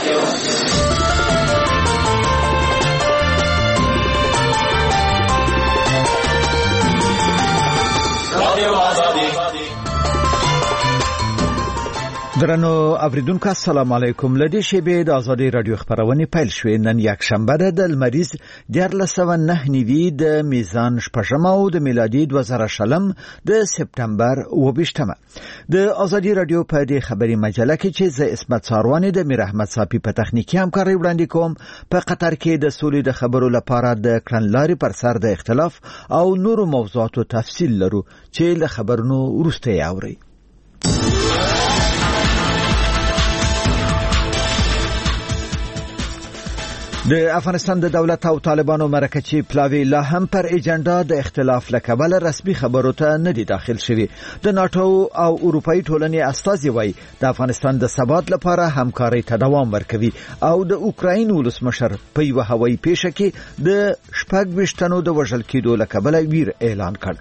درنو اوریدونکو السلام علیکم. لدی شیبه د آزادی رادیو خبرونه پیل شوې. نن یک شنبه ده د لمریز 1999 د میزان شپږم او د میلادي 2000 د سپتمبر 28مه. د آزادی رادیو په دې خبري مجله کې چې ز اسمت ساروانی د میر احمد صافي په تخنیکی همکاري وړاندې کوم، په قطر کې د سولې د خبرو لپاره د کړنلارې پر سر د اختلاف او نورو موضوعاتو تفصیل لرو چې له خبرونو وروسته اوري. د افغانستان د دولت او طالبانو مرکچی پلاوی لا هم پر ایجنډا د اختلاف لکبل رسمي خبرو ته نه دي داخل شوی. د ناتو او اروپאי ټولنې استازي وای د افغانستان د ثبات لپاره همکاري ته دوام ورکوي او د اوکراین ولسمشر په یو هوایي پیښه کې د 26 تنو د وژل کېدو لکبل ویر اعلان کړ.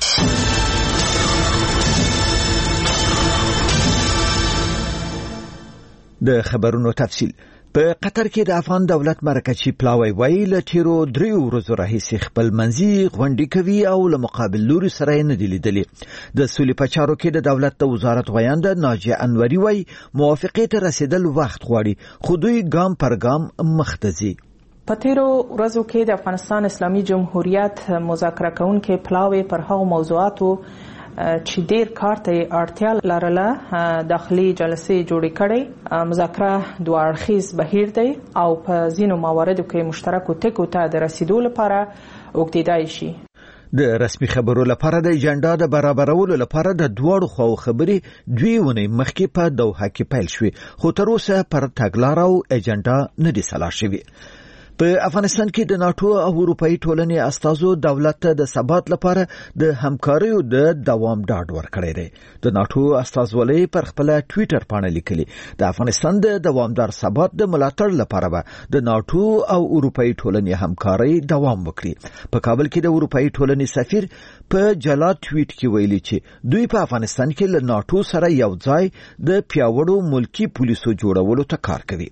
د خبرونو تفصیل. په قطر کې د افغان دولت مرکچی پلاوی وای له تیرو 3 ورځو راهیسې خپل منځي غونډې کوي او له مقابل لوري سره نه دی لیدلې. د سولې په چارو کې د دولت د وزارت غویند ناجیه انوري وای موافقه ته رسیدل وخت غواړي، خو دوی ګام پر ګام مخ ته ځي. په تیرو ورځو کې د افغانستان اسلامي جمهوریت مذاکره کوونکي پلاوی پر هغو موضوعاتو چې ډیر کار ته اړتیا لرله داخلي جلسې جوړې کړې. مذاکره دوه اړخیز بهیر دی او په ځینو مواردو کې مشترکو ټکو ته د رسیدو لپاره اوږدېدای شي. د رسمي خبرو لپاره د ایجنډا د برابرولو لپاره د دوړو خو خبري 2 ونې مخکې په دوحه کې پیل شوې، خو تر اوسه پر تګلار او ایجنډا نه دي سلا شوی. په افغانستان کې د ناتو او اروپאי ټولنې استازو دولت ته د ثبات لپاره د همکارۍ د دوام ډاډ ورکړی دی. د ناتو استازولۍ پر خپل ټوئیټر باندې لیکلي د افغانستان د دوامدار ثبات د ملاتړ لپاره به د ناتو او اروپאי ټولنې همکارۍ دوام وکړي. په کابل کې د اروپאי ټولنې سفیر په جلا ټوئیټ کې ویلي چې دوی په افغانستان کې له ناتو سره یو ځای د پیاوړو ملکی پولیسو جوړولو ته کار کوي.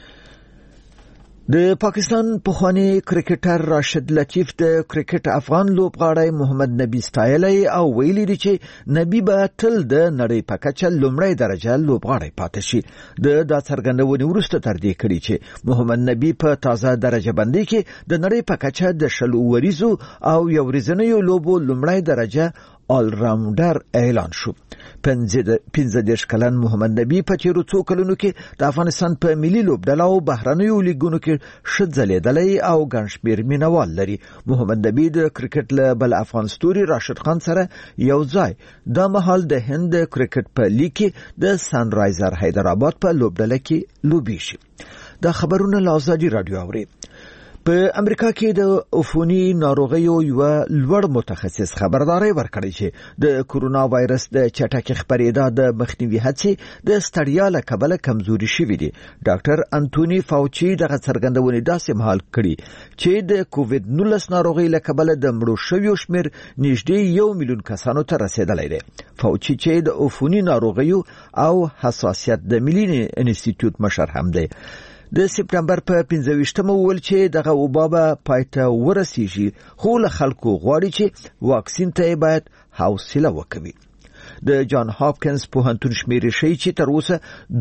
د پاکستان پخوانی کرکټر راشد لطیف د کرکټ افغان لوبغاړی محمد نبی ستایلی او ویلي دی چې نبی به تل د نړۍ په کچه لومړی درجه لوبغاړی پاتې شي. د دا څرګندونې وروسته تر دې کړي چې محمد نبی په تازه درجه بندي کې د نړۍ په کچه د 20 وریزو او یو ورځنیو لوبو لومړی درجه آل راونډر اعلان شو. 15 کلن محمد نبی په تیرو څو کلونو کې د افغانستان په ملي لوبډله او بهرنیو لیګونو کې شځلېدلی او ګڼشمېر مینوال لري. محمد نبی د کرکټ له بل افغان ستوري راشد خان سره یو ځای د مهال د هند کرکټ په لیګ کې د سن رایزر حیدرآباد په لوبډله کې لوبي شي. دا خبرونه له آزادي رادیو اوري. په امریکا کې د عفوني ناروغیو یو لوړ متخصص خبرداري ورکړی چې د کورونا وایرس د چټک خپرېدا د مخنیوي هڅې د ستړیا له کبله کمزوري شوې دي. ډاکټر انټونی فاوچي دغه څرګندونې داسې مهال کړي چې د کووید 19 ناروغي له کبله د مړو شویو شمیر نږدې 1 میلیون کسانو ته رسیدلی دی. فاوچي چې د عفوني ناروغیو او حساسیت د ملي انسټیټیوټ مشر هم دی. د سپتمبر په 15مه ویل چې دغه وبا به پایته ورسیږي، خو له خلکو غواړي چې واکسین ته باید حوصله وکړي. د جان هاپکینز پوهنتون شمیرې ښیي چې تر اوسه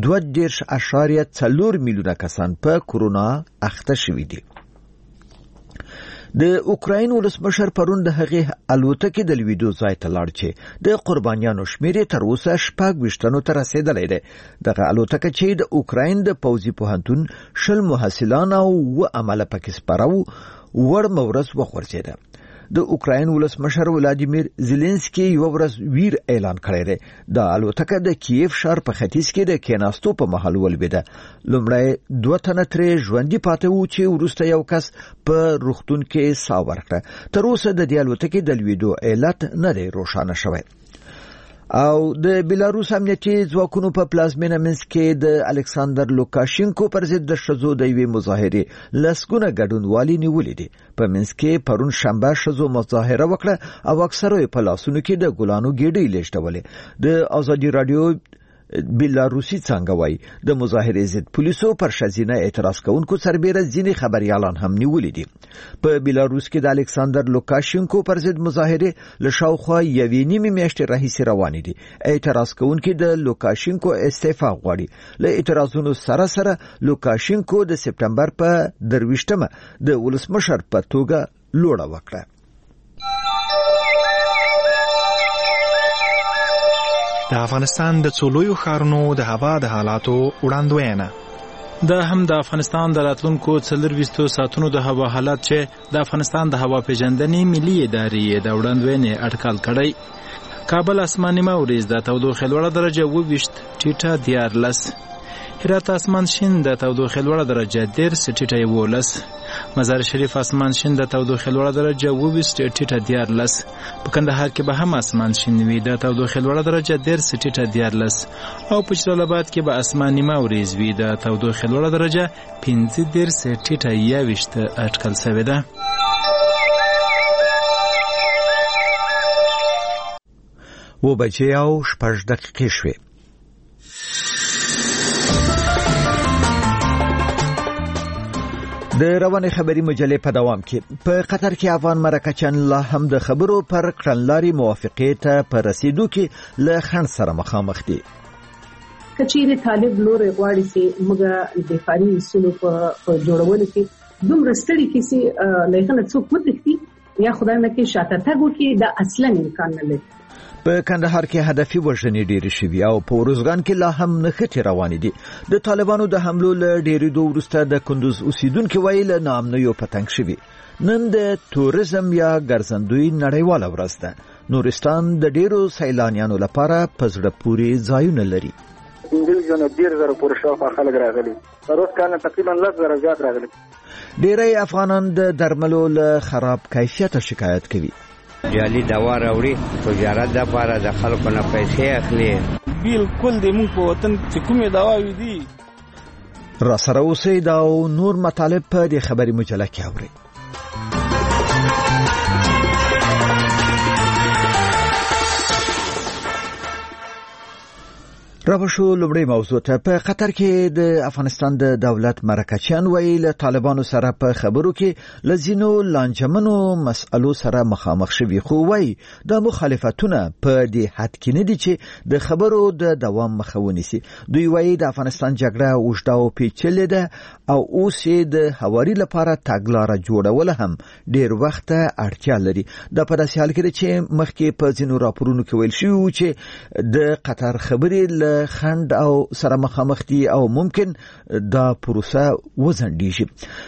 2.4 میلیونه کسان په کورونا اخته شوي دي. د اوکراین ولسمشر پرون د هغې الوتکې د لویدو ځای ته لاړ چې د قربانیانو شمیر تر اوسه 26 تنو ته رسیدلی دی. دغه الوتکه چې د اوکراین د پوځي پوهنتون 20 محصلان او عمله پکې سپاره وړ مورز وغورځېده. د اوکراین ولسمشر ولادیمیر زيلنسکي یو ورځ ویر اعلان کړی دی. د الوتکه د کیف ښار په ختیځ کې د کیناستو په محل ولویده. لومړی 2 تنه ترې ژوندي پاتې وو چې وروسته یو کس په روغتون کې ساه ورکړه. تر اوسه د دې الوتکې د لویدو علت نه دی روښانه شوی. او د بیلاروس امنیتي ځواکونو په پلازمینه منسک کې د الکساندر لوکاشینکو پر ضد د شذو د یوې مظاهرې لسګونه ګډونوالي نیولې دي. په منسک کې پرون شنبه شذو مظاهره وکړه او اکثره په لاسونو کې د ګلانو ګېډۍ لېږدولې. د آزادي رادیو بیلاروسي څنګه وایي د مظاهرې ضد پولیسو پر شزینه اعتراض کوونکو سربېره ځینې خبريالان هم نیولې دي. په بیلاروس کې د الکساندر لوکاشینکو پر ضد مظاهرې له شاوخوا یوې نیمې میاشتې راهیسې روانې دي. اعتراض کوونکي د لوکاشینکو استعفا غواړي. له اعتراضونو سره سره لوکاشینکو د سپټمبر په 23مه د ولسمشر په توګه لوړه وکړه. د افغانستان د څولویو ښارونو د هوا د حالاتو وړاندوینه. دا هم د افغانستان د راتلونکو 24 ساعتونو د هوا حالات چې د افغانستان د هوا پیژندنې ملي ادارې د وړاندوینې اټکل کړی. کابل اسماني مورز د تودوخې لوړه درجه 22 ټیټه 14. هرات اسمان شین د تودوخې لوړه درجه 10 ټیټه 11. مزار شریف اسمان شین د تودوخې لوړه درجه 22 ټیټه 14. په کندهار کې به هم اسمان شین وي د تودوخې لوړه درجه 10 ټیټه 14. او په جلال آباد کې به اسماني مورز وي د تودوخې لوړه درجه 15 ټیټه 21 اټکل شوې ده. و بجې او 6 دقیقې شوې. د روانې خبري مجلې په دوام کې په قطر کې افغان مرکچیان لا هم د خبرو پر کړنلاري موافقې ته پر رسیدو کې له خنډ سره مخامخ دي. کچېرې طالب لوري غواړي چې موږ د دفاعي اصولو په جوړولو کې دومره ستړي کې چې لایخنه څوک وتښتي یا خدای نه کې شاته تګ وکړي دا اصلا امکان نه لري. په کندهار کې هدفي وژنې ډېرې شوي او په روزګان کې لا هم نښتې روانې دي. د طالبانو د حملو له ډېرېدو وروسته د کندوز اوسیدونکو وایي له ناامنیو په تنګ شوي. نن د تورزم یا ګرځندوی نړیواله ورځ ده. نورستان د ډېرو سیلانیانو لپاره په زړه پورې ځایونه لري. انګلیزانو 10,000 پورې شاوخوا خلک راغلي. تر اوسه کال تقریبا 10,000 زیات راغلي. ډېری افغانان د درملو له خراب کیفیت شکایت کوي. جعلي دوا راوړي تجارت لپاره د خلکو نه پیسې اخلي. بالکل د موږ په وطن چې کومې دواوې دي را سره اوسئ دا او نور مطالب په دې خبري مجله کې اورئ. راوښو لومړی موضوع ته. په قطر کې د افغانستان د دولت مرکچیان وایي له طالبانو سره په خبرو کې لزینو لانجمنو مسألو سره مخامخ شوي، خو وایي د مخالفتونه په دې حد کې نه دي چې د خبرو د دوام مخه ونیسي. دوی وایي د افغانستان جګړه اوږده او پیچلې ده او اوس یې د هواري لپاره تګلاره جوړول هم ډېر وخت اړتیا لري. دا په داسې حال کې چې مخکې په ځینو راپورونو کې ویل شوي و چې د قطر خبرې له خند او سره مخامخ دي او ممکن دا پروسه وزندیږي.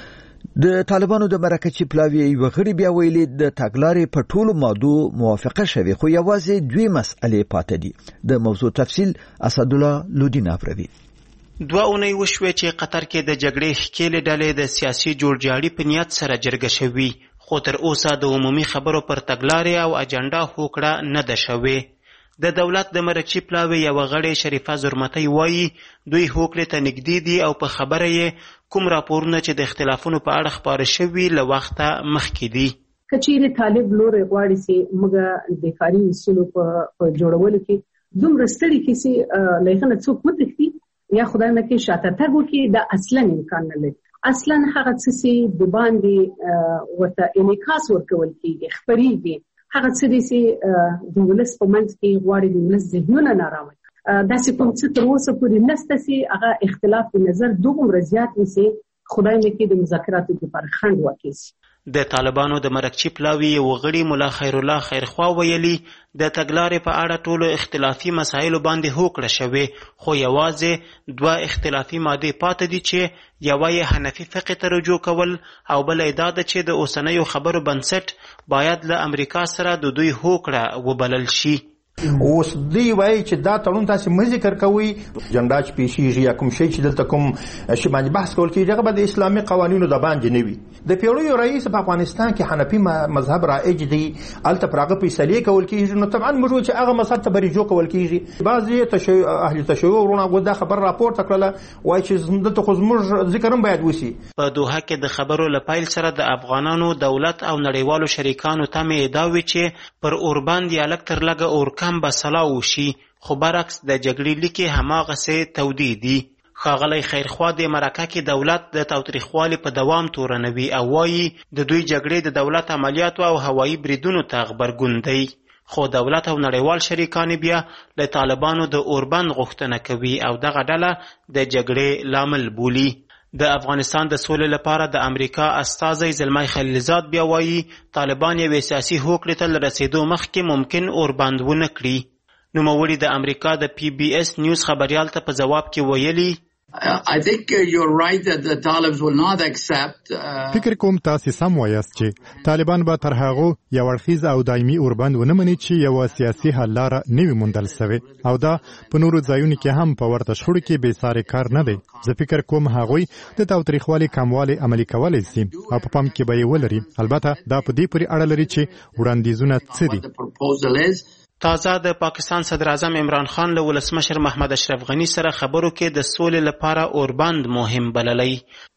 د طالبانو د مرکچی پلاوی یو غړي بیا ویلي د تګلارې په ټولو مادو موافقه شوه، خو یوازې دوی مسئلې پاتې دي. د موضوع تفصیل اسد الله لودین افروی. 2 اونۍ وشوه چې قطر کې د جګړې ښکېلې ډلې د سیاسي جوړجاړي په نیت سره جرګه شوي، خو تر اوسه د عمومي خبرو پر تګلارې او اجنډا هوکړه نه ده شوې. د دولت د مرکچی پلاوی یو غړی شریفه زرمتی وایي دوی هوکړې ته نږدې دي او په خبره یې کوم راپورونه چې د اختلافونو په اړه خپاره شوي له وخته مخکې دي. کچېرې طالب لوري غواړي چې موږ د دفاعي اصولو په جوړولو کې دومره ستړي کې چې لایخنه څوک وتښتي یا خدای نه کې شاته تګ وکړي دا اصلا امکان نه لري. اصلا هغه څه چې د باندې ورته انعکاس ورکول کېږي خبرېږي هغه څه دي چې د ولس په منځ کې غواړي د ولس ذهنونه نارامه داسې کوم څه تر اوسه پورې نشته چې هغه اختلاف د نظر دومره زیات وي چې خدای نه کې د مذاکراتو لپاره خنډ واقع شي. د طالبانو د مرکچی پلاوی یو غړي مولا خیر الله خیرخوا ویلي د تګلارې په اړه ټولو اختلافي مسایلو باندې هوکړه شوې، خو یوازې 2 اختلافي مادې پاتې دي چې یوه یې حنفي فقه ته رجوع کول او بله یې دا ده چې د اوسنیو خبرو بنسټ باید له امریکا سره د دوی هوکړه وبلل شي. اوس دی وایي چې دا تړون تاسو مې ذکر کوي جنډا چې پیشیږي یا کوم شی چې دلته کوم شی باندې بحث کول کېږي هغه د اسلامي قوانینو د باندې نه وي. د پیړیو رئیس په افغانستان کې حنفي مذهب رائج دی، الته پراغه فیصله کول کېږي. نو طبعا موږ چې هغه مذهب ته برجو کول کېږي. بعضی اهل تشیع ورونه غوډه خبر راپور تکړه وایي چې دلته خو زموږ ذکر هم باید وسی. په دوحه کې د خبرو لپایل سره د افغانانو دولت او نړیوالو شریکانو ته مې ادعا وی چې پر اوربند یا لک تر لګه اور کم به سلا وشي، خو برعکس د جګړې لیکې هماغسې تودې دي. ښاغلی خیرخوا د مرکه کې دولت د تاوتریخوالي په دوام تورنوي او وایي د دوی جګړې د دولت عملیاتو او هوایي بریدونو ته غبرګون دی. خو دولت او نړیوال شریکان بیا له طالبانو د اوربند غوښتنه کوي او دغه ډله د جګړې لامل بولي. د افغانستان د سولې لپاره د امریکا استازی زلمی خلیلزاد بیا وایي طالبان یوې سیاسي هوکړې ته له رسېدو مخکې ممکن اوربند ونه کړي. نوموړي د امریکا د PBS نیوز خبریال ته په ځواب کې ویلي I think you're right that the Talibans will not accept. فکر کوم تاسو سم وایاست چې طالبان به تر هغه یو اړخیز او دایمي اوربند ونه مني چې یو سیاسي حل لاره نوي موندل شوی او دا په نورو ځایونو کې هم په ورته شخړو کې بې ساري کار نه دی. زه فکر کوم هغوی د تاوتریخوالي کموالی عملي کولی شي او په پام کې به یې ولري. البته دا په دې پورې اړه لري چې وړاندیزونه څه دي. تازه د پاکستان صدر اعظم عمران خان له ولسمشر محمد اشرف غني سره خبرو کې د سولې لپاره اوربند مهم بللی.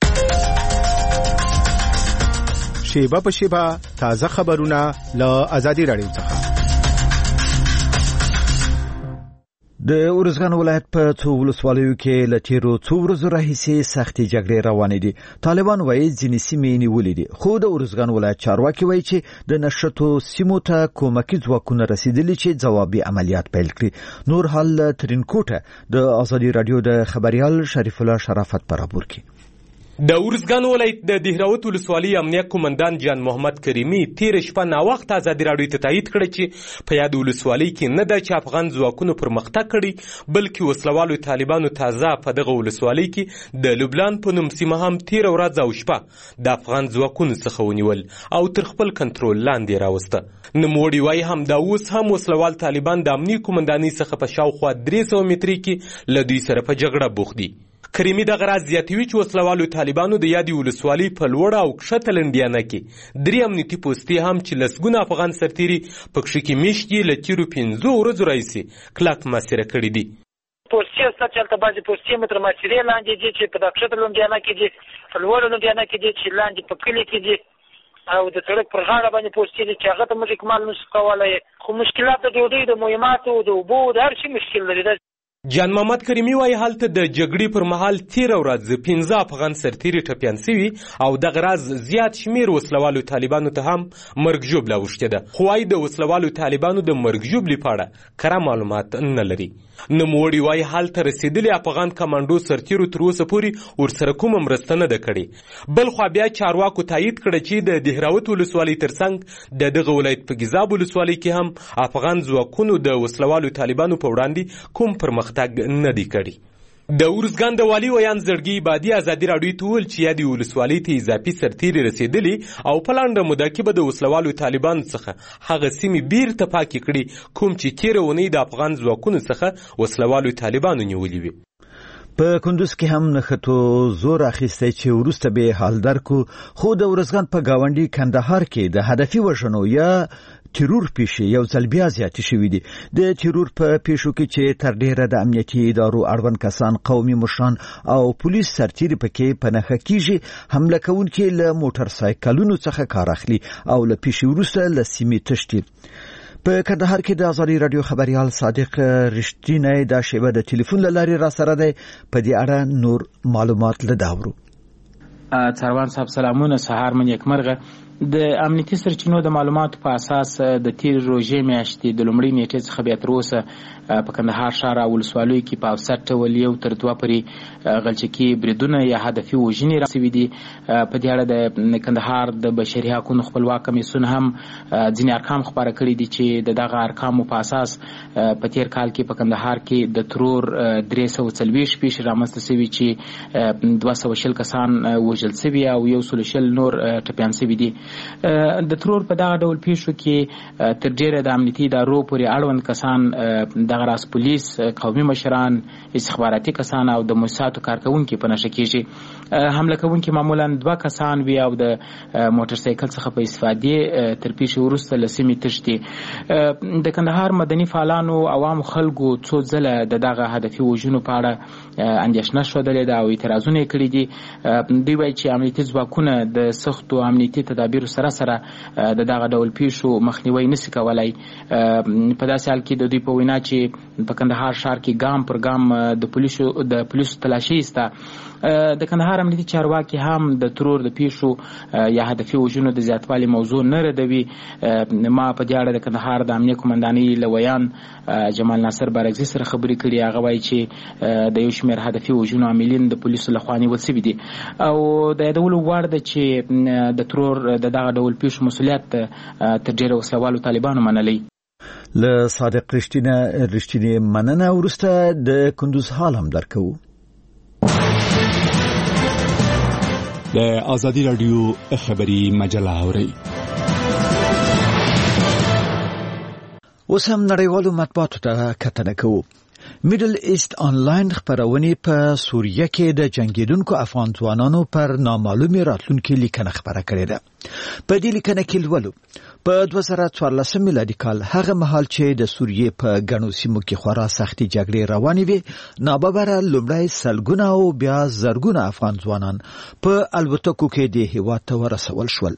شیبه په شیبه تازه خبرونه له ازادي رادیو څخه. د ارزګان ولایت په څو ولسوالیو کې له تیرو څو ورځو راهیسې سختې جګړې روانې دي. طالبان وایي ځینې سیمې نیولې دي، خو د ارزګان ولایت چارواکي وایي چې د نښتو سیمو ته کومکي ځواکونه رسیدلي چې ځوابي عملیات پیل کړي. نور حال ترینکوټه د ازادي رادیو د خبريال شریف الله شرافت پر راپور کې. د ارزګان ولایت د دهراوت ولسوالۍ امنیه قومندان جان محمد کریمي تیر شپه ناوخت ازادي رادیو ته تایید کړی چې په یاد ولسوالۍ کې نه د افغان ځواکونو پرمختګ کړي بلکې وسلوالو طالبانو تازه په دغه ولسوالۍ کې د لبنان په نوم سیمه هم تیر ورځ او شپه د افغان ځواکونو څخه ونیول او تر خپل کنټرول لاندې راوسته. نوموړي وایي هم دا اوس هم وسلوال طالبان د امنیه قومندانۍ څخه په شاوخوا 300 متري کې له دوی سره په جګړه بوخت دي. کریمي دغه راز زیاتوي چې وسلوالو طالبانو د یادې ولسوالۍ په لوړه او کښته لنډیانه کې 3 امنیتي پوستې هم چې لسګونه افغان سرتیري پکښې کې میشت یې له تیرو 5 ورځو راهیسې کلک محاصره کړي دي. پوستې ستا چې هلته بعضې پوستې مو تر محاصرې لاندې دي چې په دا کښته لنډیانه کې دي، په لوړه لنډیانه کې دي چې لاندې په کلي کې دي او د سړک پر غاړه باندې پوستې دي چې هغه ته موږ اکمال نشو کولی. خو مشکلات د ډوډۍ د مهماتو د اوبو د هر شي مشکل لري. جان محمد کریمي وایي هلته د جګړې پر مهال تیره ورځ 15 افغان سرتیري ټپیان سوي او دغه راز زیات شمیر وسلوالو طالبانو ته هم مرګ ژوبله اوښتې ده. خو وایي د وسلوالو طالبانو د مرګ ژوبلې په اړه کره معلومات نه لري. نوموړي وایي هلته رسېدلي افغان کمانډو سرتیرو تر اوسه پورې ورسره کومه مرسته نه ده کړې. بل خوا بیا چارواکو تایید کړه چې د دهراوت ولسوالۍ ترڅنګ د دغه ولایت په ګیزاب ولسوالۍ کې هم افغان ځواکونو د وسلوالو طالبانو په وړاندې کوم پرمختګ نه دی کړی. د ارزګان د والي ویان زړګي عبادي ازادي راډیو ته وویل چې یادې ولسوالۍ ته اضافي سرتیري رسېدلي او په لنډه موده کې به د وسلوالو طالبانو څخه هغه سیمې بیرته پاکې کړي کوم چې تېره اونۍ د افغان ځواکونو څخه وسلوالو طالبانو نیولي وي. په کندوز کې هم نښتو زور اخیستی چې وروسته به حال درکو، خو د ارزګان په گاونډي کندهار کې د هدفي وژنو یا تیرور پیښې یو ځل بیا زیاتې شوې دي. د تیرور په پیښو کې چې تر ډیره د امنیتي ادارو اړوند کسان، قومي مشران او پولیس سرتیري پکې په نښه کیږي، حمله کوونکي له موټر سایکلونو څخه کار اخلي او له پیښې وروسته له سیمې تښتي. په کندهار کې د ازادي رادیو خبريال صادق رښتینی دا شیبه د ټلیفون له لارې را سره دی. په دې اړه نور معلومات له داورو. څاروان صاحب سلامونه، سهار من یکمرغه. د امنیتي سرچینو د معلوماتو په اساس د تیر روژې میاشتې د لومړۍ نیټې څخه بیا تر اوسه په کندهار ښار او ولسوالیو کې په اوسط ډول 1 تر 2 پورې غلچکي بریدونه یا هدفي وژنې راسوي دي. په دې اړه د کندهار د بشري حقوقو خپلواک کمیسیون هم ځینې ارقام خپاره کړي دي چې د دغه ارقامو په اساس په تیر کال کې په کندهار کې د ترور 340 پیښې رامنځته شوي چې 220 کسان وژل شوي او 120 نور ټپیان شوي دي. د ترور په دغه ډول پیښو کې تر ډیره د امنیتي ادارو پورې اړوند کسان، دغه راز پولیس، قومي مشران، استخباراتي کسان او د موسساتو کارکونکي په نښه کېږي. حمله کوونکي معمولا 2 کسان وي او د موټر سایکل څخه په استفادې تر پیښې وروسته له سیمې تښتي. د کندهار مدني فعالانو عوامو خلکو څو ځله د دغه هدفي وژنو په اړه اندېښنه ښودلې ده او اعتراضونه یې کړي دي. دوی وایي چې امنیتي ځواکونه د سختو امنیتي تدابیرو تدابیر سره سره د دغه ډول پیښو مخنیوي نشي کولای. په داسې حال کې د دوی په وینا چې په کندهار ښار کې ګام پر ګام د پولیسو تلاشي سته. د کندهار امنیتي چارواکي هم د ترور د پیښو یا هدفي وژنو د زیاتوالي موضوع نه ردوي. ما په دې اړه د کندهار د امنیه قومندانۍ له ویان جمال ناصر بارکزي سره خبرې کړي. هغه وایي چې د یو شمېر هدفي وژنو عاملین د پولیسو لخوا نیول سوي دي او د یادولو وړ ده چې د ترور د دغه ډول پیښو مسؤلیت تر ډېره وسلوالو طالبانو منلی. له صادق رښتینې مننه. وروسته د کندوز حال هم درکو. د آزادی رادیو خبری مجله اوري. اوس هم نړیوالو مطبوعاتو ته کتنه کوو. میډل ایست آنلاین خبرونه په سوریه کې د جنگیدونکو افغان ځوانانو پر نامعلومه راتلونکو لیکنه خبره کړې ده. په دې لیکنه کې ولولو په 2014 میلادي کال هغه مهال چې د سوریه په غنو سیمو کې خورا سختي جګړې روانې وي، ناببره لومړی سلګونه او بیا زرګونه افغان ځوانان په الوتکو کې د هیواد ته ورسول شول.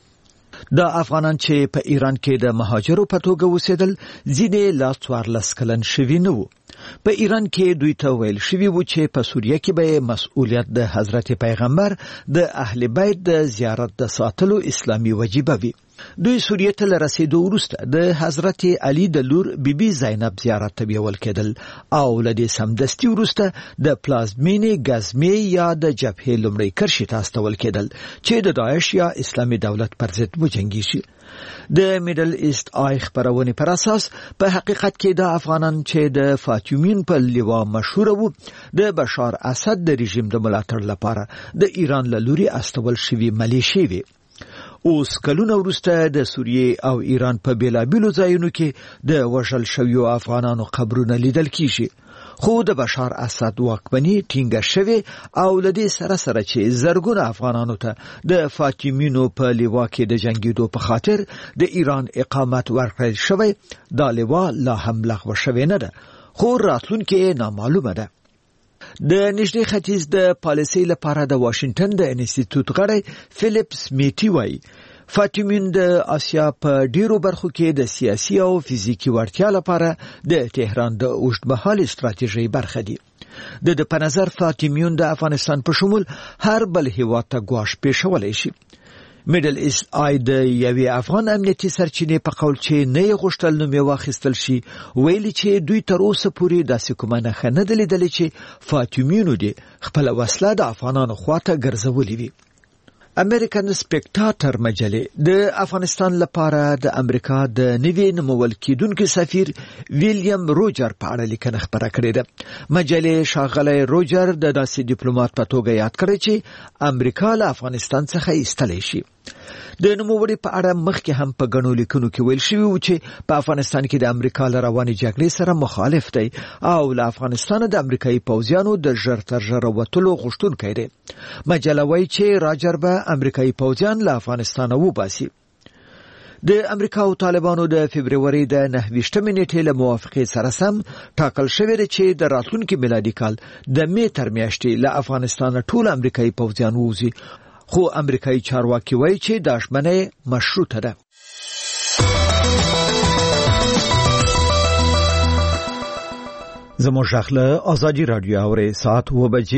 د افغانان چې په ایران کې د مهاجرو په توګه اوسېدل ځینې لا 14 کلن شوي نه وو. په ایران کې دوی ته ویل شوي وو چې په سوریه کې به مسؤلیت د حضرت پیغمبر د اهل بیت د زیارت د ساتلو اسلامي وجیبه وي. دوی سوریه ته لرسېدو وروسته د حضرت علی د لور بیبي زینب زیارت ته بیول کېدل او له دې سمدستي وروسته د پلازمینې غزمې یا د جبهې لومړی کرښې ته استول کېدل چې د داعش یا اسلامي دولت پر ضد وجنګېږي. د میډل ایست آی خبرونه پر اساس په حقیقت کې د افغانان چې د فاطمین په لیوا مشهور وو د بشار اسد د رژیم د ملاتړ لپاره د ایران له لوري استول شوی ملیشي وي. اوس کلونه وروسته د سوریه او ایران په بیلابیلو ځایونو کې د وژل شویو افغانانو قبرونه لیدل کیږي. خو د بشار اسد واکمني ټینګه شوه او لدې سره سره چې زرګونه افغانانو ته د فاطمینو په لیوا کې د جنگیدو په خاطر د ایران اقامت ورکړل شوی، دا لیوا لا هم لغوه شوی نه ده، خو راتلونکي نامعلومه ده. د نږدې ختیځ د پالیسۍ لپاره د واشنگټن د انسټیټیوټ غړی فلیپ سمیتی وایي فاطمین د آسیا په ډیرو برخو کې د سیاسي او فزیکی وړتیا لپاره د تهران د اوږدمهاله ستراتیژۍ برخه دي. د په نظر فاطمیون د افغانستان په شمول هر بل هیواد ته ګواښ پیښولی شي. میډل ایست آی د یوې افغان امنیتي سرچینې په قول چې نه یې غوښتل نوم یې واخیستل شي ویلي چې دوی تر اوسه پورې داسې کومه نښه نه ده لیدلې چې فاطمیونو دې خپله وسله د افغانانو خواته ګرځولې وي. امریکن سپیکټاټر مجلې د افغانستان لپاره د امریکا د نوي نومول کېدونکي سفیر ویلیام روجر په اړه لیکنه خپره کړې ده. مجلې ښاغلی روجر د داسې ډیپلوماټ په توګه یاد کړی چې امریکا له افغانستان څخه ایستلی شي. د نوموړي په اړه مخکې هم په غنو لیکونو کې ویل شوی و چې په افغانستان کې د امریکا له روانې جګړې سره مخالف دی او له افغانستان د امریکایي پوځیانو د ژر تر ژره وتلو غوښتونکی دی. مجله وایي چې راجر به امریکایي پوځیان له افغانستانه وباسي. د امریکا او طالبانو د فبرवरी د 29 نیټې له موافقې سره سم ټاکل شوی دی چې د راتلونکي میلادي کال د می تر میاشتې له افغانستان ټول امریکایي پوځیان ووځي، خو امریکایي چارواکي وایي چې دا ژمنه مشروطه ده. زموږ غږ آزادی رادیو اوري ساعت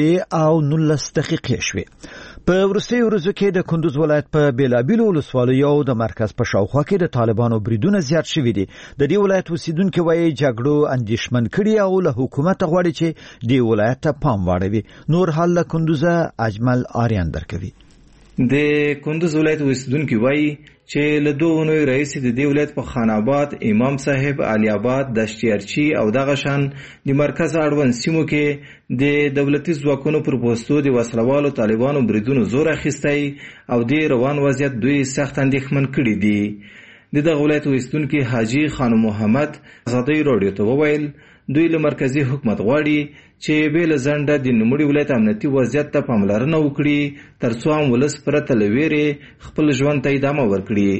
7:19 شوې. په وروستي ورځو کې د کندوز ولایت په بیلابیلو ولسوالیو او د مرکز په شاوخوا کې د طالبانو بریدونه زیات شوي دي. د دې ولایت اوسیدونکو وایي جګړو اندېښمن کړي او له حکومت غواړي چې دې ولایت ته پام واړوي. نور حال له کندوزه اجمل آریان درکوي. د کندوز ولایت اوسیدونکو وایي چې له دوه نوې رئیس د دې ولایت په خان آباد، امام صاحب، علي آباد، دشتیارچی او دغه شان د مرکز اړوند سیمو کې د دولتي ځواکونو پر پوستو د وسلوالو طالبانو بریدونو زور اخیستی او د روان وضعیت دوی سخت اندېښمن کړي دي. دغه ولایت اوسیدونکو حاجی خانم محمد آزادی رادیو ته وویل دوی له مرکزی حکومت غواړي چې بیل زنده د نوموړي ولایت امنیتي وضعیت ته پاملرنه وکړي ترڅو هم ولس پرته له ویرې خپل ژوند ته ادامه ورکړي.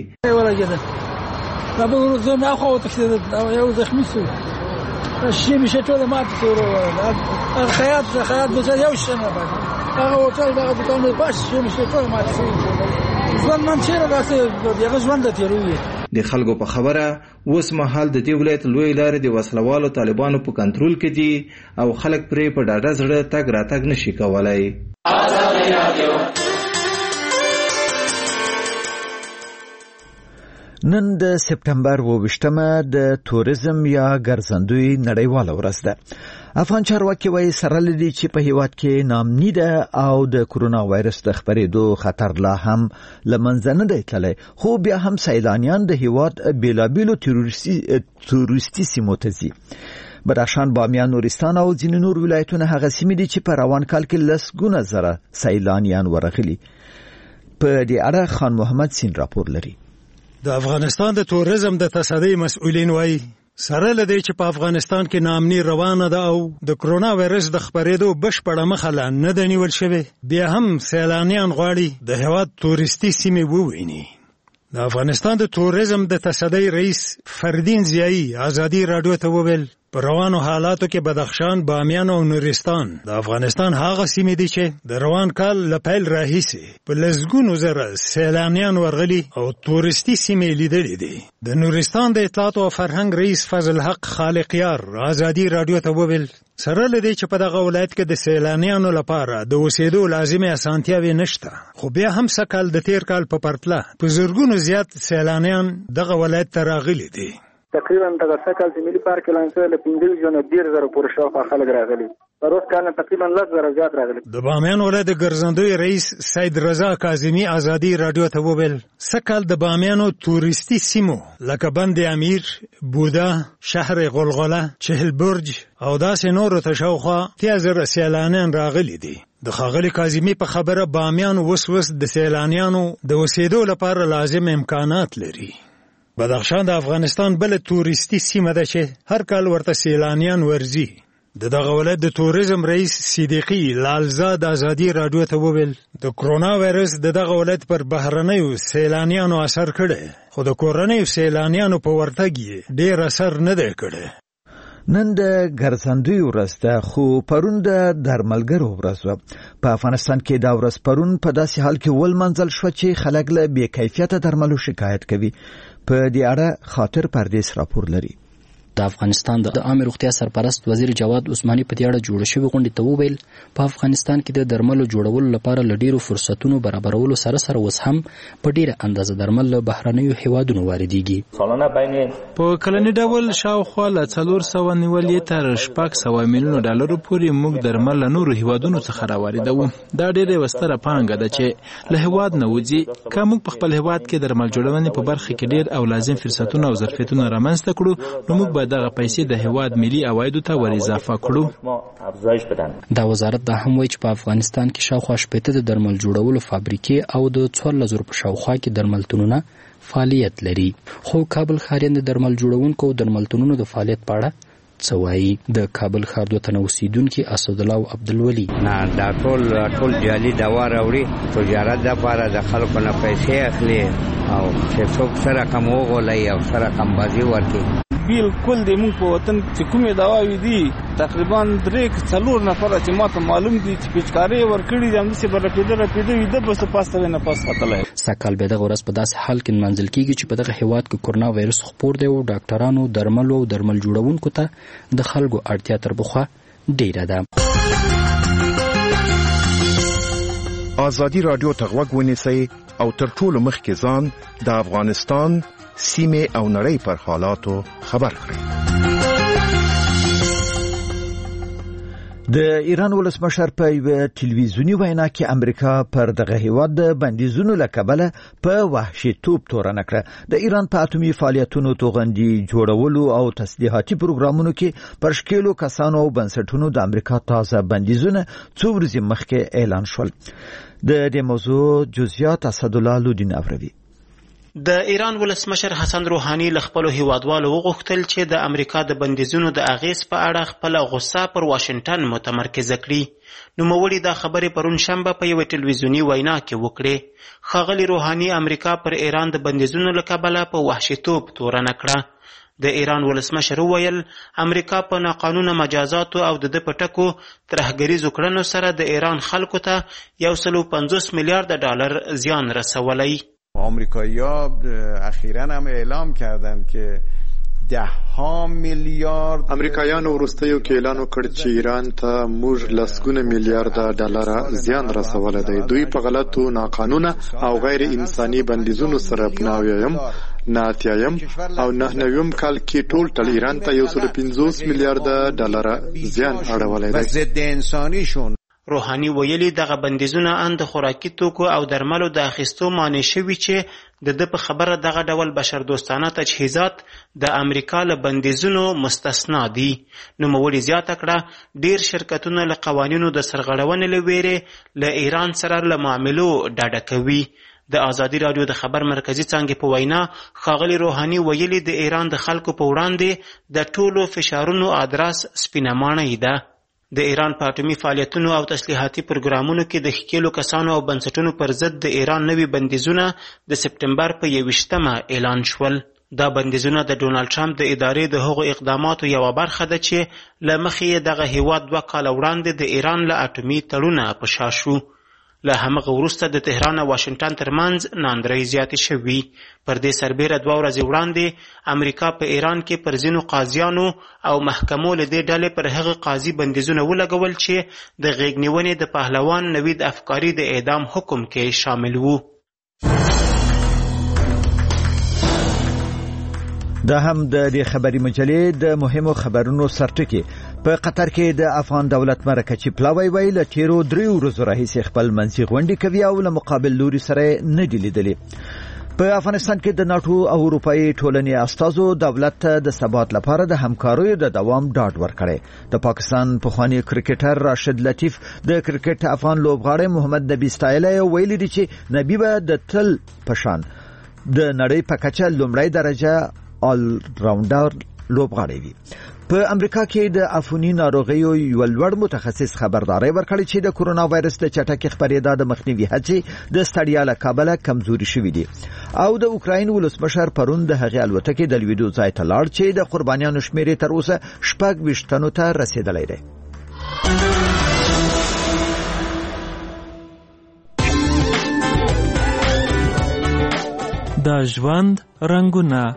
یو زخمي شو شي مشه ټول ماته شو خیاط بزر یو شنه هغه هوټل دغه دکان باش شي مشه ټول ماته شو ځوان من چیرې داسې دغه ژوند تیروي. د خلکو په خبره اوس مهال د دې ولایت لوی لارې د وسلوالو طالبانو په کنټرول کې دي او خلک پرې په ډاډه زړه تګ راتګ نشي کولای. نن د سپټمبر 28مه د توریزم یا ګرځندوی نړیواله ورځ ده. افغان چارواکي وایي سره لدی چې په هیواد کې نامنی ده او د کرونا وایرس د خپرېدو خطر لا هم لمنځه نه دی تللی، خو بیا هم سیلانیان د هیواد بیلابیلو تورستی سیمو ته ځي. بدخشان، بامیان، نورستان او ځینې نور ولایتونه هغه سیمې دي چې په روان کال کې لسګونه زره سیلانیان ورغلي. په دې اړه خان محمد سین راپور لري. د افغانستان د توریزم د تصدۍ مسؤلین وایي سره لدی چې په افغانستان کې نامني روانه ده او د کرونا وایرس د خپرېدو بشپړه مخه لا نه ده نیول شوې، بیا هم سیلانیان غواړي د هیواد تورستی سیمې وویني. د افغانستان د توریزم د تصدۍ رئیس فردین ضیایی ازادي راډیو ته وویل په روانو حالاتو کې بدخشان، بامیان او نورستان د افغانستان هغه سیمې دي چې د روان کال له پیل راهیسې په لسګونو زره سیلانیان ورغلي او تورستی سیمې لیدلې دي. د نورستان د اطلاعات او فرهنګ رئیس فضل حق خالقیار ازادي راډیو ته وویل سره لدی چې په دغه ولایت کې د سیلانیانو لپاره د اوسېدو لازمي اسانتیاوې نشته، خو بیا هم سکهال د تیر کال په پرتله په زرګونو زیات سیلانیان دغه ولایت ته راغلي دي. تقریبا دغه سکهال چې ملي پارک اعلان شوی له 15,000 پورې شاوخوا خلک راغلي. پر اوس کال تقریبا 10,000 زیات راغلي. د بامیان ولایت د ګرځندوی رئیس سید رضا کاظمی ازادي راډیو ته وویل سکهال د بامیانو تورستی سیمو لکه بند امیر، بودا، شهر غلغله، چهل برج او داسې نورو ته شاوخوا 10,000 سیلانیان راغلي دي. د ښاغلي کاظمی په خبره بامیان اوس د سیلانیانو د اوسېدو لپاره لازم امکانات لري. بدخشان د افغانستان بل تورستی سیمه ده چې هر کال ورته سیلانیان ورځي. دغه ولایت د توریزم رئیس صدیقی لالزاد ازادي راډیو ته وویل د کرونا وایرس دغه ولایت پر بهرنیو سیلانیانو اثر کړی، خو د کورنیو سیلانیانو په ورتګ ډیر اثر نه دی کړی. نن د ګرځندوی ورځ ده، خو پرون د درملګرو ورځ وه. په افغانستان کې دا ورځ پرون په داسې حال کې ولمنځل شوه چې خلک له بې کیفیته درملو شکایت کوي. په دې اړه خاطر پردیس راپور لري. د افغانستان د عامه روغتیا سرپرست وزیر جواد عثماني په دې اړه جوړ شوی غونډې ته وویل په افغانستان کې د درملو جوړولو لپاره له ډیرو فرصتونو برابرولو سره سره اوس هم په ډیره اندازه درمل له بهرنیو هیوادونو واردېږي. په کلني ډول شاوخوا له 400 نیولې تر 600 میلیون ډالرو پورې موږ درمل له نورو هیوادونو څخه راواردوو. دا ډیره وستره پانګه ده چې له هیواد نه وځي. که موږ په خپل هیواد کې درمل جوړونې په برخه کې ډیر او لازم فرصتونه او ظرفیتونه رامنځته کړو، نو موږ دغه پیسې د هیواد ملي عوایدو ته ور اضافه کړو. دا وزارت دا هم وایي چې په افغانستان کې شاوخوا 80 د درمل جوړولو فابریکې او د 14,000 په شاوخوا کې درملتونونه فعالیت لري. خو کابل ښاریان د درمل جوړونکو او درملتونونو د فعالیت په اړه څه وایي؟ د کابل ښار دوه تنه اوسیدونکي اسدالله او عبدالولي نه دا ټول جعلي دوا راوړي، تجارت دپاره د خلکو نه پیسې اخلي او چې څوک سره کم وغولوي او سره کم بازي ورکړي. بالکل د موږ په وطن چې کومې دواوې دي تقریبا 3-4 نفره چې ماته معلوم دي چې پیچکارۍ ورکړي دي، همداسې به رپېده ویده بس پاسته وی نه پاس ختلی. سږکال بیا دغه ورځ په داسې حال کې نمانځل کېږي چې په دغه هېواد کې کرونا وایرس خپور دی او ډاکټرانو، درملو او درمل جوړونکو ته د خلکو اړتیا تر پخوا ډیره ده. ازادي راډیو ته غوږ ونیسئ او تر ټولو مخکې ځان د افغانستان سیمه او نړۍ پر حالاتو خبر کړئ. د ایران ولسمشر په یوه ټلویزیونی وینا کې امریکا پر دغه هیواد د بندیزونو له کبله په وحشیتوب تورنه کړه. د ایران په اتومي فعالیتونو توغندي جوړولو او تسلیحاتي پروګرامونو کې پر شکلو کسانو او بنسټونو د امریکا تازه بندیزونه څو ورځې مخکې اعلان شول. د دې موضوع جزئیات اسدالله لودین اوروي. د ایران ولسمشر حسن روحاني له خپلو هیوادوالو وغوښتل چې د امریکا د بندیزونو د اغیز په اړه خپله غصه پر واشنګټن متمرکزه کړي. نوموړي دا خبرې پرون شنبه په یوه ټلویزیوني وینا کې وکړې. ښاغلي روحاني امریکا پر ایران د بندیزونو له کبله په وحشیتوب تورنه کړه. د ایران ولسمشر وویل امریکا په ناقانونه مجازاتو او د په ټکو ترهګریزو کړنو سره د ایران خلکو ته 150 میلیارد ډالر زیان رسولی. آمریکایی‌ها اخیراً هم اعلام کردند که 10 میلیارد امریکایانو وروستیو کې اعلان وکړ چې ایران ته موږ لسګونه میلیارډ ډالر زیان رسولی دی. دوی په غلطو ناقانونه او غیر انساني بندیزونو سره په 99 او 99 کال کې ټول ایران ته 150 میلیارډ ډالر زیان اړولی دی. ضد انسانیشون روحانی ویلي دغه بندیزونه ان د خوراکي توکو او درملو د اخیستو مانع شوي چې د په خبره دغه ډول بشردوستانه تجهیزات د امریکا له بندیزونو مستثنا دي. نوموړي زیاته کړه ډیر شرکتونه له قوانینو د سرغړونې له ویرې له ایران سره له معاملو ډډه کوي. د آزادي رادیو د خبر مرکزی څانګې په وینا ښاغلي روحانی ویلي د ایران د خلکو په وړاندې د ټولو فشارونو ادراس سپینه ماڼۍ ده. د ایران په اټومي فعالیتونو او تسلیحاتي پروګرامونو کې د ښکېلو کسانو او بنسټونو پر ضد د ایران نوي بندیزونه د سپټمبر په 21 اعلان شول. دا بندیزونه د ډونالډ ټرمپ د ادارې د هغو اقداماتو یوه برخه ده چې له مخې یې دغه هیواد 2 کاله وړاندې د ایران له اټومي تړونه په شا شو. له همغه وروسته د تهران او واشنگټن ترمنځ ناندرۍ زیاتې شوي. پر دې سربیره 2 ورځې وړاندې امریکا په ایران کې پر ځینو قاضیانو او محکمو له دې ډلې پر هغه قاضي بندیزونه ولګول چې د غېږ نیونې د پهلوان نوید افکاري د اعدام حکم کې شامل وو. دا هم د خبري مجلې د مهمو خبرونو سرټکی. په قطر کې د افغان دولت مرکچی پلاوی ویل چې تیرو 3 ورځې راهیسې خپل منځي غونډې کوي او له مقابل لوري سره نه دی لیدلې. په افغانستان کې د ناتو او اروپאי ټولنې استازو دولت د ثبات لپاره د همکاریو د دوام ډاډ ورکړي. د پاکستان پخوانی کرکټر راشد لطیف د کرکټ افغان لوبغاړی محمد نبی ستایلی ویلي دی چې نبی به د تل پشان د نړۍ په کچه لومړی درجه آل راوندر لوبغاړی وي. په امریکا کې د عفوني ناروغیو یو لوړ متخصص خبرداري ورکړي چې د کورونا وایرس د چټکې خپرېدا د مخنیوي هڅې د ستړیا له کابله کمزوري شوې دي. او د اوکراین ولسمشر پرون د هغې الوتکې د لویدو ځای ته لاړ چې د قربانیانو شمیرې تر اوسه 26 تنو ته رسیدلی دی. د ژوند رنگونه.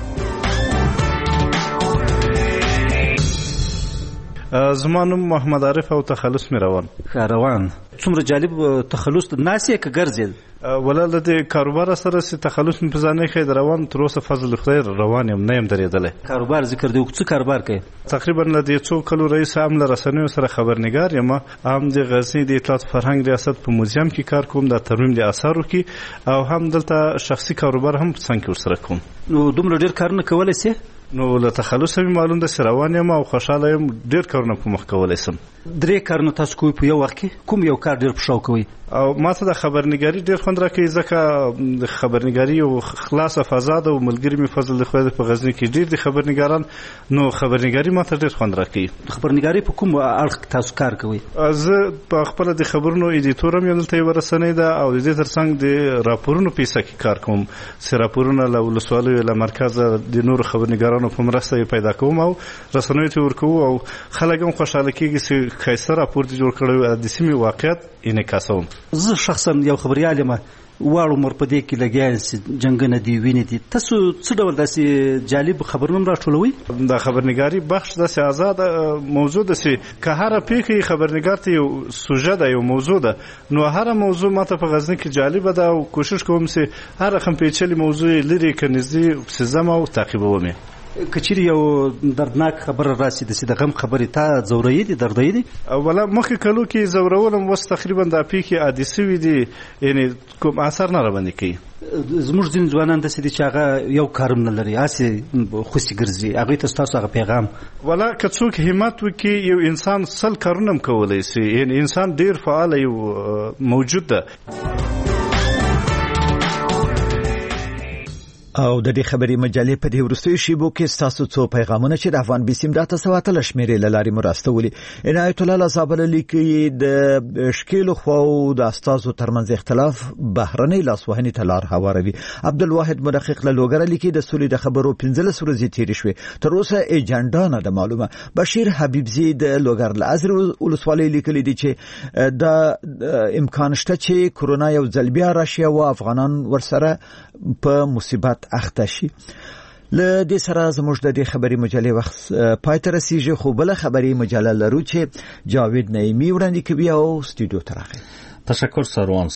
زما نوم محمد عارف او تخلص مې روان. څومره جالب تخلص ناسې که ګرځید ولا د کاروبار سره سي تخلص مې په ځانې کې روان تر اوسه فضل خدای روان یم نه يم درېدلې. کاروبار ذکر دی څه کاروبار کوي؟ تقریبا د 2 کلو رئیس عام رسنیو سره خبرنګار یم. هم د غزنی د اطلاعات فرهنګ ریاست په موزیم کې کار کوم د ترمیم د آثارو کې او هم دلته شخصي کاروبار هم څنګه ورسره کوم. نو دومره ډیر کارونه کولای سي؟ نو له تخلص مې معلوم ده روان یم او خوشاله یم ډیر کارونه په مخ کولای سم. 3 کارونه تاسو کوی په یو وخت کې کوم یو کار ډیر په شوق کوي؟ او ماته د خبرنګاری ډیر خوند راکوي ځکه د خبرنګاری او خلاصه فضا ده او ملګری می فضل خو په غزنی کې ډیر د خبرنګاران نو خبرنګاری ماته ډیر خوند راکوي. خبرنګاری په کوم اړخ تاسو کار کوي؟ زه په خپل د خبرونو ایډیټورم یم دلته ورسنې ده او د دې ترڅنګ د راپورونو پیسه کې کار کوم. سي راپورونه له ولسوالۍ له مرکز د نور خبرنګارانو په مرسته پیدا کوم او رسنوي ته ورکو او خلک هم خوشاله کیږي چې کیسه راپور جوړ کړو د سیمې واقعیت انعکاسوم. زه شخصا یو خبريال یم واړو مر په دې کې لګیان سي جنگونه دی ویني دي. تاسو څه ډول داسې جالب خبرونه راټولوي؟ د خبرنګاری بخش داسې آزاد موضوع ده چې که هر پیښه خبرنګار ته یو سوژه ده یو موضوع ده نو هر موضوع ماته په غزنی کې جالب ده او کوشش کوم چې هر خم پیچلي موضوع لري کنيزي سزم او تعقیبوم. کچری یو دردناک خبر راسي د غم خبرې تا زورې دي دردې دي اوله مخکې کلو کې زورولم وس تقریبا د پیکي عادي سوي دي یعنی کوم اثر نه را باندې کوي. زموږ ځین ځوانان د سړي چې هغه یو کارم نه لري اسي خوشي ګرځي هغه تاسو هغه پیغام ولا که څوک همت وکي یو انسان سل کارونه کولای شي یعنی انسان ډیر فعال یو موجود ده. او د دې خبري مجلې په دې ورستیو شیبو کې تاسو څو پیغامونه چې د افغان بیسیم ډاټا سواتل شمیرې لاري مرستولي عنایت الله لازابل لیکي د شکیل خو د استادو ترمنځ اختلاف بهرنۍ لاسوهنې تلار هواروي عبدالواحد مدقق له لوګر لیکي د سولې د خبرو 15 ورځې تیر شوې تر اوسه ایجنډا نه د معلومه بشیر حبیبزی د لوګر لازر ولسوالۍ لیکلي دي چې د امکان شته چې کورونا یو ځل بیا راشي او افغانان ورسره په مصیبت اخته شي. له دې سره زموږ د دې خبري مجلې وخت پای ته رسیږي خو بل خبري مجله لرو چې جاوید نعیمی وړاندې کوي او استودیو ته راغی. تشکر سروان